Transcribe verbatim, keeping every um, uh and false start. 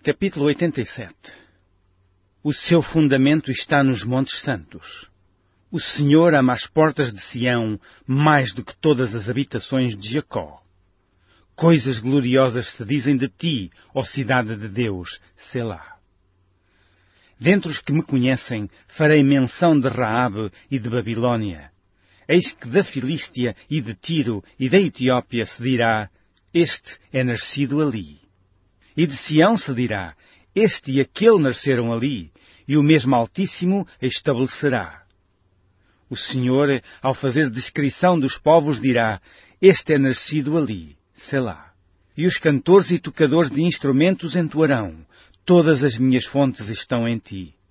Capítulo oitenta e sete. O seu fundamento está nos montes santos. O Senhor ama as portas de Sião mais do que todas as habitações de Jacó. Coisas gloriosas se dizem de ti, ó cidade de Deus, Selá. Dentre os que me conhecem, farei menção de Raabe e de Babilônia. Eis que da Filístia e de Tiro e da Etiópia se dirá, este é nascido ali. E de Sião se dirá, este e aquele nasceram ali, e o mesmo Altíssimo estabelecerá. O Senhor, ao fazer descrição dos povos, dirá, este é nascido ali, Selá. E os cantores e tocadores de instrumentos entoarão, todas as minhas fontes estão em ti.